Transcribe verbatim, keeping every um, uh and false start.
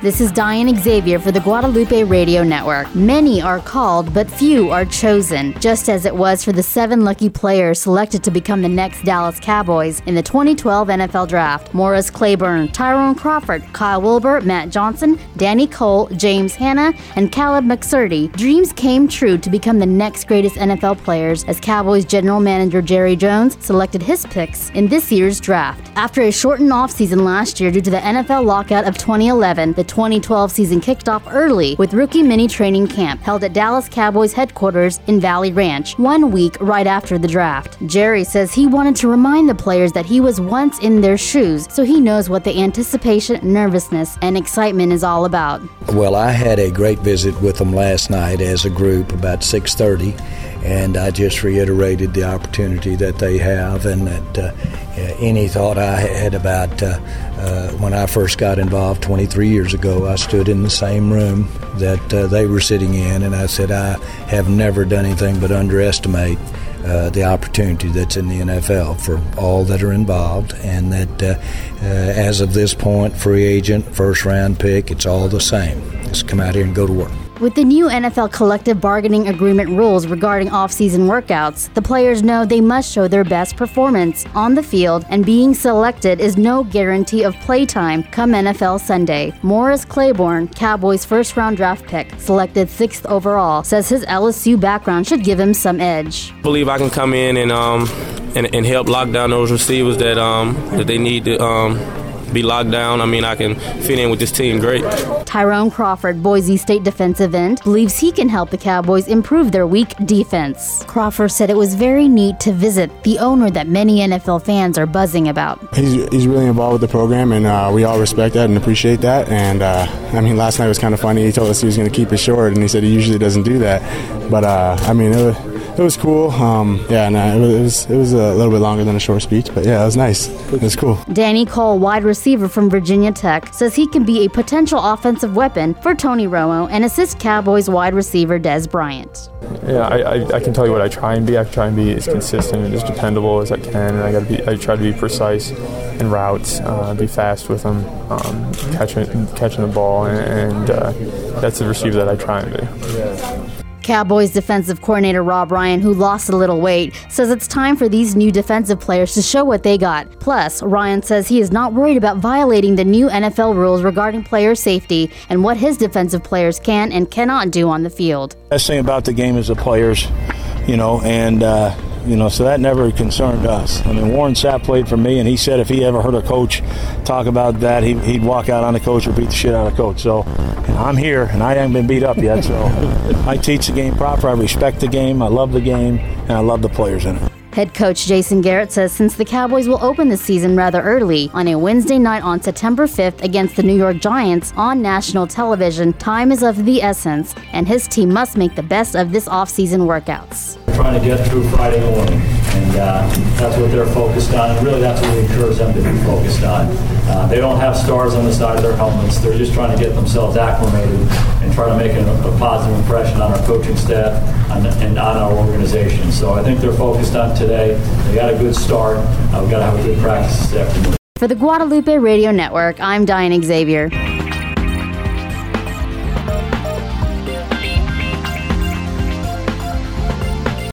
This is Diane Xavier for the Guadalupe Radio Network. Many are called, but few are chosen, just as it was for the seven lucky players selected to become the next Dallas Cowboys in the twenty twelve N F L Draft. Morris Claiborne, Tyrone Crawford, Kyle Wilbur, Matt Johnson, Danny Cole, James Hanna, and Caleb McSurdy. Dreams came true to become the next greatest N F L players as Cowboys general manager Jerry Jones selected his picks in this year's draft. After a shortened offseason last year due to the N F L lockout of twenty eleven, the twenty twelve season kicked off early with rookie mini training camp held at Dallas Cowboys headquarters in Valley Ranch, one week right after the draft. Jerry says he wanted to remind the players that he was once in their shoes, so he knows what the anticipation, nervousness, and excitement is all about. Well, I had a great visit with them last night as a group about six thirty, and I just reiterated the opportunity that they have and that uh, any thought I had about uh, uh, when I first got involved twenty-three years ago. I stood in the same room that uh, they were sitting in, and I said I have never done anything but underestimate Uh, the opportunity that's in the N F L for all that are involved, and that uh, uh, as of this point, free agent, first round pick, it's all the same. Just come out here and go to work. With the new N F L collective bargaining agreement rules regarding off-season workouts, the players know they must show their best performance on the field, and being selected is no guarantee of playtime come N F L Sunday. Morris Claiborne, Cowboys' first-round draft pick, selected sixth overall, says his L S U background should give him some edge. I believe I can come in and um and, and help lock down those receivers that um that they need to um be locked down. I mean, I can fit in with this team great. Tyrone Crawford, Boise State defensive end, believes he can help the Cowboys improve their weak defense. Crawford said it was very neat to visit the owner that many N F L fans are buzzing about. He's, he's really involved with the program, and uh, we all respect that and appreciate that. And uh, I mean, last night was kind of funny. He told us he was going to keep it short, and he said he usually doesn't do that. But uh, I mean, it was, it was cool. Um, yeah, no, it was it was a little bit longer than a short speech, but yeah, it was nice. It was cool. Danny Cole, wide receiver from Virginia Tech, says he can be a potential offensive weapon for Tony Romo and assist Cowboys wide receiver Dez Bryant. Yeah, I, I, I can tell you what I try and be. I try and be as consistent and as dependable as I can, and I got to be. I try to be precise in routes, uh, be fast with them, um, catching catching the ball, and, and uh, that's the receiver that I try and be. Cowboys defensive coordinator Rob Ryan, who lost a little weight, says it's time for these new defensive players to show what they got. Plus, Ryan says he is not worried about violating the new N F L rules regarding player safety and what his defensive players can and cannot do on the field. Best thing about the game is the players, you know, and uh, you know, so that never concerned us. I mean, Warren Sapp played for me, and he said if he ever heard a coach talk about that, he, he'd walk out on the coach or beat the shit out of the coach. So you know, I'm here, and I haven't been beat up yet. So I teach the game proper. I respect the game. I love the game, and I love the players in it. Head coach Jason Garrett says since the Cowboys will open the season rather early on a Wednesday night on September fifth against the New York Giants on national television, time is of the essence, and his team must make the best of this offseason workouts. Trying to get through Friday morning, and uh, that's what they're focused on, and really that's what we encourage them to be focused on. Uh, they don't have stars on the side of their helmets. They're just trying to get themselves acclimated and try to make a, a positive impression on our coaching staff and, and on our organization. So I think they're focused on today. They got a good start. Uh, we've got to have a good practice this afternoon. For the Guadalupe Radio Network, I'm Diane Xavier.